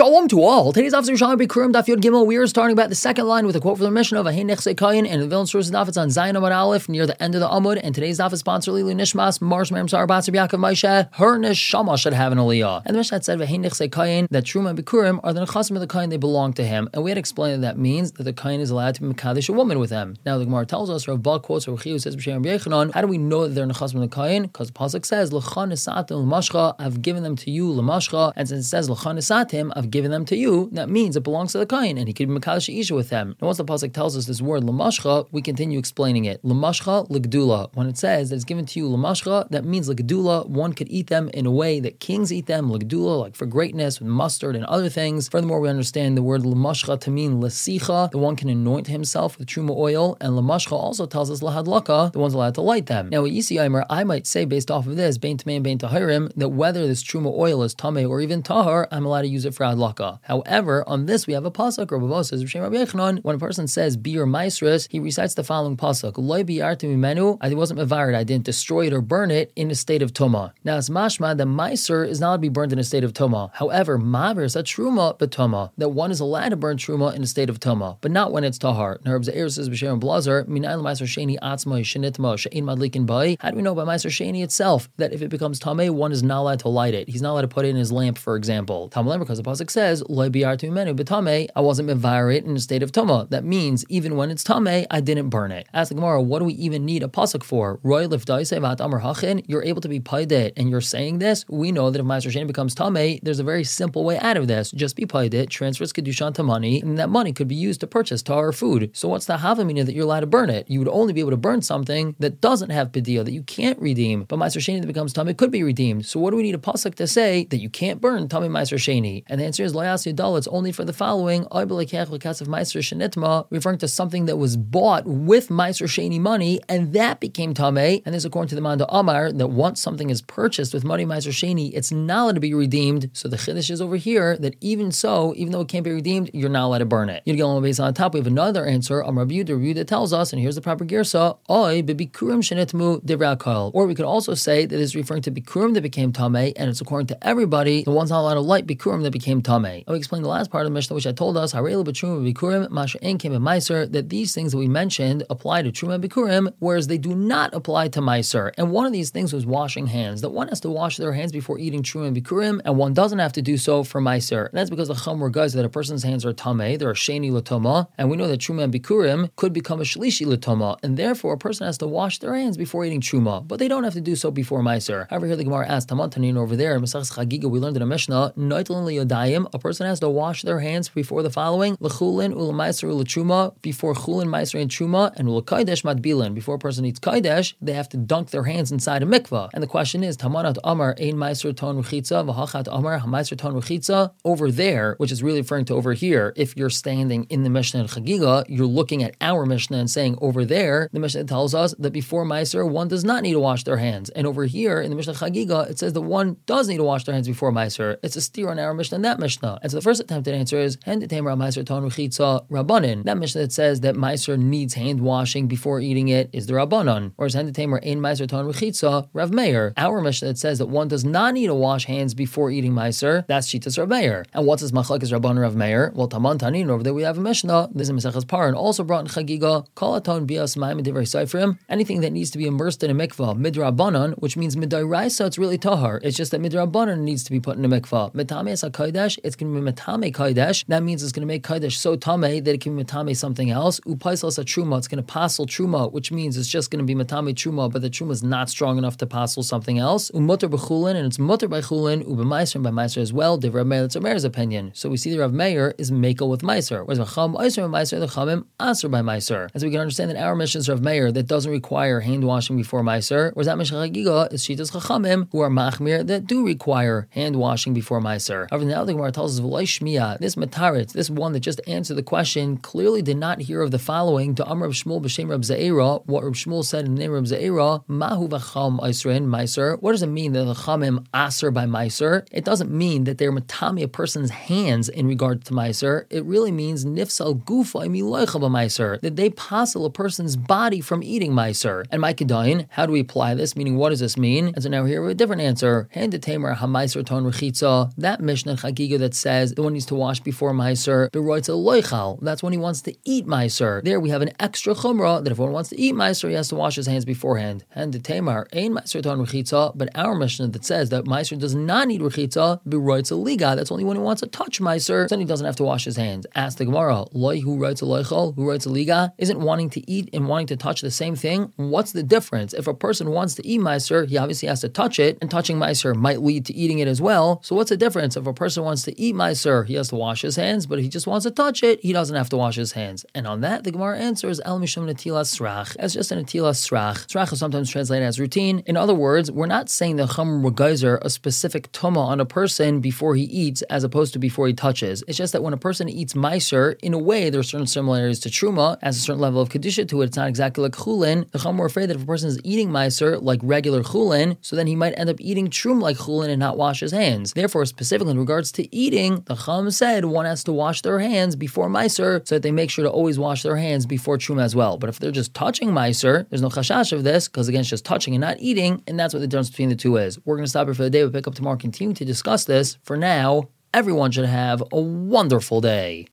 Shalom to all. Today's Daf Yerushalayim Bikurim Daf Yod Gimel. We are starting about the second line with a quote from the Mishnah of Ahin Nechse Kayin, and the Vilna source Daf it's on Zayin Amud Aleph near the end of the Amud. And today's Daf is sponsored Lilu Nishmas Marsh Merim Sar Batzer Yaakov Moshe. Her neshama should have an aliyah. And the Mishnah said Ahin Nechse Kayin that Truma and Bikurim are the nechasim of the Kayin; they belong to him. And we had explained that means that the Kayin is allowed to be mekadesh a woman with them. Now the Gemara tells us, Rav Ba quotes Rav Chiyu says B'Shem Rabbi Yechanan, how do we know that they're nechasim of the Kayin? Because the pasuk says L'chan nesatim l'mashcha, I've given them to you l'mashcha, and since it says L'chan nesatim, I've given them to you. That means it belongs to the Kayin, and he could be mekadesh isha with them. Now once the pasuk tells us this word l'mashcha, we continue explaining it. L'mashcha l'gdula. When it says that it's given to you l'mashcha, that means l'gdula. One could eat them in a way that kings eat them, l'gdula, like for greatness with mustard and other things. Furthermore, we understand the word l'mashcha to mean l'sicha, the one can anoint himself with truma oil, and l'mashcha also tells us lahadlaka, the one's allowed to light them. Now, Yisi Aimer, I might say based off of this, bein tamei and bein tahirim, that whether this truma oil is tamei or even tahar, I'm allowed to use it for adlaka. However, on this we have a pasuk. Rabbi Bo says, when a person says bir maisrus, he recites the following pasuk: Loi biyartu mimenu, I wasn't mevared, I didn't destroy it or burn it in a state of tuma. Now it's mashma that meiser is not allowed to be burned in a state of tuma. However, maver is a truma betuma, that one is allowed to burn truma in a state of tuma, but not when it's tahar. Now Rabbi Zeir says b'shem blazer minayin meiser sheni atzma shenitma shein madlikin bai. How do we know by meiser sheni itself that if it becomes tamei, one is not allowed to light it? He's not allowed to put it in his lamp, for example. Tamalem, because the pasuk says Loi biyartu mimenu betame, I wasn't mevared it in a state of tuma. That means even when it's tamei, I didn't burn it. Ask the Gemara, what do we even need a pasuk for? Roy lifdaise vat amar hachin. You're able to be paidit, and you're saying this. We know that if meiser sheni becomes tamei, there's a very simple way out of this. Just be paidit, transfers kedushan to money, and that money could be used to purchase tahar food. So what's the havamina that you're allowed to burn it? You would only be able to burn something that doesn't have pedia, that you can't redeem. But meiser sheni that becomes tamei could be redeemed. So what do we need a pasuk to say that you can't burn tamei meiser sheni? And the answer is layas yadal. It's only for the following: referring to something that was bought with meiser sheni money, and that became tamei. And this according to the Manda Amar, that once something is purchased with money meiser sheni, it's not allowed to be redeemed. So the chiddush is over here that even so, even though it can't be redeemed, you're not allowed to burn it. You get on based on top. We have another answer. Rabbi Yehuda tells us, and here's the proper girsa: or we could also say that it's referring to bikurim that became tamei, and it's according to everybody, the ones not allowed to light bikurim that became tamei. We explained the last part of the Mishnah, which I told us, that these things that we mentioned apply to Truma and Bikurim, whereas they do not apply to Meiser. And one of these things was washing hands, that one has to wash their hands before eating Truma and Bikurim, and one doesn't have to do so for Meiser. And that's because the Chumra guys that a person's hands are Tameh, they're a Sheni Latoma, and we know that Truma and Bikurim could become a Shlishi Latoma, and therefore a person has to wash their hands before eating Truma, but they don't have to do so before Meiser. However, here the Gemara asked Taman Tanin over there in Masechus Chagiga, we learned in a Mishnah, a person has to wash their hands before the following: l'chulin u'lemaiser u'letruma, before chulin, meiser, and truma, and u'lekaidesh madbilin. Before a person eats kaidesh, they have to dunk their hands inside a mikvah. And the question is: Tamanat Amar ein meiser ton ruchitza v'hachat Amar hameiser ton ruchitza. Over there, which is really referring to over here, if you're standing in the Mishnah in Chagiga, you're looking at our Mishnah and saying over there, the Mishnah tells us that before meiser, one does not need to wash their hands, and over here in the Mishnah Chagiga, it says that one does need to wash their hands before meiser. It's a steer on our Mishnah and that Mishnah. And so the first attempted answer is Rabbanin. That Mishnah that says that Meiser needs hand washing before eating it is the Rabbanon. Whereas Hendetemer Ein Meiser Ton Rechitza, Rav Meir. Our Mishnah that says that one does not need to wash hands before eating Meiser, that's Shitas Rav Meir. And what's this machlokes Rabban Rav Meir? Well, Taman Tanin, over there we have a Mishnah. This is Maseches Paran, also brought in Chagiga. Kalaton Bias Maim Divrei Seifrim. Anything that needs to be immersed in a mikvah, midrabanan, which means midairaisa, it's really tahar. It's just that midrabanan needs to be put in a mikvah. Mitame es hakodesh, it's going to be mitame kodesh. That means it's going to make kodesh so tamei that it can be mitame something else. Upaisal sa truma, it's going to passel truma, which means it's just going to be mitame truma, but the truma is not strong enough to passel something else. Umutter b'chulin, and it's mutter by chulin. Ubemeiser, and by meiser as well. Div Rav Meir, that's Rav Meir's opinion. So we see the Rav Meir is mekel with meiser, whereas Chacham Eiser by meiser, the Chamim aser by meiser. And so we can understand that our Mishnah is Rav Meir that doesn't require hand washing before meiser, whereas that Mishnah Chagiga is Shitas Chachamim who are machmir that do require hand washing before meiser. However, now the Gemara tells us v'loi shmiya, this matarit, this one that just answered the question, clearly did not hear of the following to Amr Reb Shmuel b'shem Reb Zeira, what Reb Shmuel said in the name of Reb Zeira, mahu v'cham eisrin meiser. What does it mean that the chamim aser by meiser? It doesn't mean that they're matami a person's hands in regard to meiser. It really means nifsal gufa miloicha b'meiser, that they passel a person's body from eating meiser. And my kedain, how do we apply this? Meaning, what does this mean? And so now here we have a different answer. Hand to tamer hameiser ton rechitza. That Mishnah Chagiga Kiga that says the one needs to wash before Meiser, Beroitza Loichal. That's when he wants to eat Meiser. There we have an extra chumrah that if one wants to eat Meiser, he has to wash his hands beforehand. And the Tamar, Ein Meiser Ton Rechitza, but our Mishnah that says that Meiser does not need Rechitza, Beroitza Liga. That's only when he wants to touch Meiser, then he doesn't have to wash his hands. Ask the Gemara, Loi who writes a Loichal, who writes a Liga, isn't wanting to eat and wanting to touch the same thing? What's the difference? If a person wants to eat Meiser, he obviously has to touch it, and touching Meiser might lead to eating it as well. So what's the difference? If a person wants to eat Meiser, he has to wash his hands, but if he just wants to touch it, he doesn't have to wash his hands. And on that, the Gemara answers, El Mishum Netilas Srach. As just an Netilas Srach. Srach is sometimes translated as routine. In other words, we're not saying the Chum Regaizer a specific tuma on a person before he eats as opposed to before he touches. It's just that when a person eats Meiser, in a way, there are certain similarities to Truma, has a certain level of Kedusha to it. It's not exactly like Chulin. The Chum were afraid that if a person is eating Meiser like regular Chulin, so then he might end up eating Trum like Chulin and not wash his hands. Therefore, specifically in regards to eating, the Chum said one has to wash their hands before Meiser, so that they make sure to always wash their hands before Trum as well. But if they're just touching Meiser, there's no chashash of this, because again, it's just touching and not eating, and that's what the difference between the two is. We're going to stop here for the day. We'll pick up tomorrow and continue to discuss this. For now, everyone should have a wonderful day.